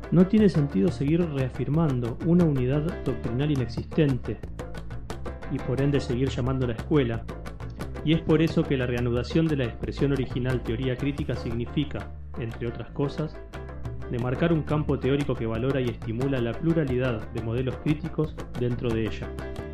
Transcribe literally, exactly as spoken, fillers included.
No tiene sentido seguir reafirmando una unidad doctrinal inexistente y por ende seguir llamándola escuela, y es por eso que la reanudación de la expresión original teoría crítica significa, entre otras cosas, demarcar un campo teórico que valora y estimula la pluralidad de modelos críticos dentro de ella.